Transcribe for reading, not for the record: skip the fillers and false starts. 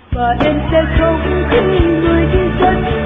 và em sẽ không khi người đi rất